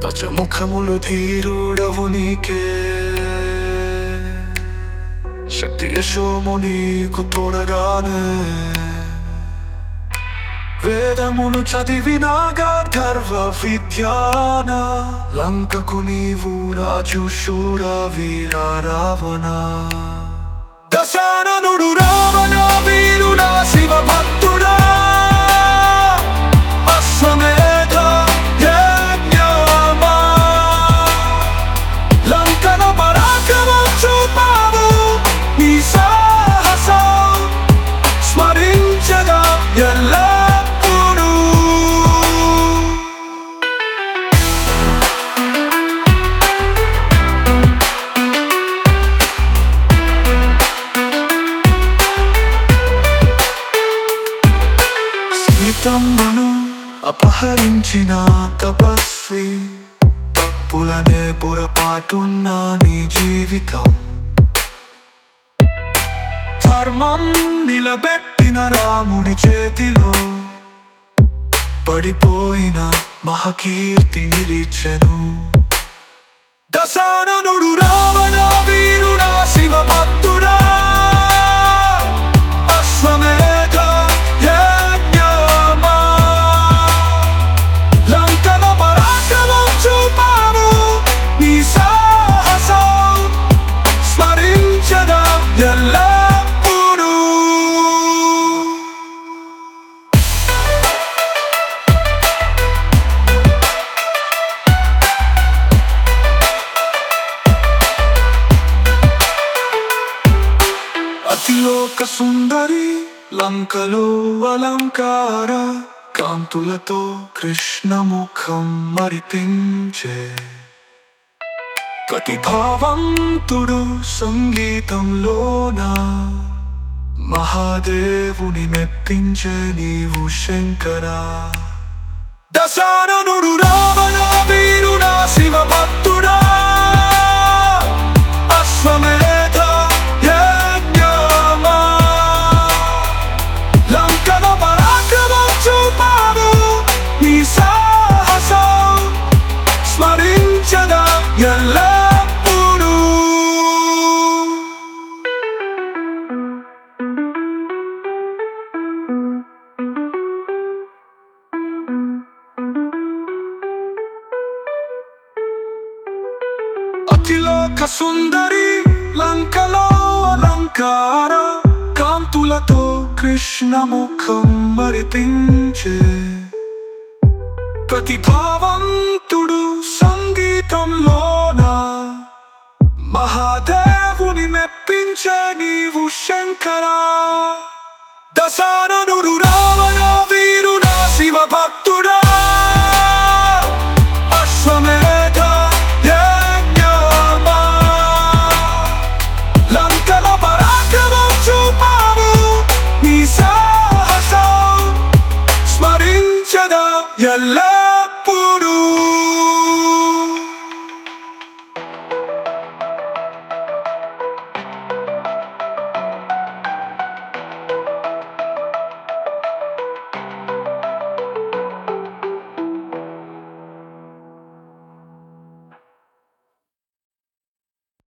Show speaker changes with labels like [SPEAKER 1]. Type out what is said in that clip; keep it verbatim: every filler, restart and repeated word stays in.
[SPEAKER 1] పచముఖములు ధీరుడవు నీకే, శక్తి యశోము నీకు తోడగానే. వేదమును చదివిన గర్వ విద్యాన, లంకకు నీవు రాజు శూర వీర రావణ. దశాననుడు రావణ వీరుడా శివ భక్తుడా, అశ్వమేధ యజ్ఞమా, లంకన పరాక్రమం చూపావు, నీ సాహసం స్మరించగా ఎల్లప్పుడూ. సీతమ్మను అపహరించిన తపస్వి, తప్పులనే పొరపాటున్న నీ జీవితం. ధర్మం నిలబెట్టిన రాముడి చేతిలో, పడిపోయిన మహకీర్తి నిలిచెను. దశాననుడు రావణ వీరుడా శివ భక్తుడా, అశ్వమేధ యజ్ఞమా, లంకన పరాక్రమం చూపావు, నీ సాహసం స్మరించగా ఎల్లప్పుడూ. అతిలోక సుందరి లంకలో అలంకార, కాంతులతో కృష్ణముఖం మరిపించే. ప్రతిభావంతుడు సంగీతంలోన, మహాదేవుని మెప్పించే నీవు శంకరా. దశాననుడు రావణ వీరుడా శివ భక్తుడా, అశ్వమేధ యజ్ఞమా, లంకన పరాక్రమం చూపావు, నీ సాహసం స్మరించగా ఎల్లప్పుడూ. అతిలోక సుందరి లంకలో అలంకార, కాంతులతో కృష్ణముఖం మరిపించే. ప్రతిభావంతుడు సంగీతంలోన, మహాదేవుని మెప్పించే నీవు శంకరా. దశాననుడు రావణ వీరుడా శివ భక్తుడా, అశ్వమేధ యజ్ఞమా, లంకల పరాక్రమం చూపావు, నీ సాహసం స్మరించగా ఎల్లప్పుడూ.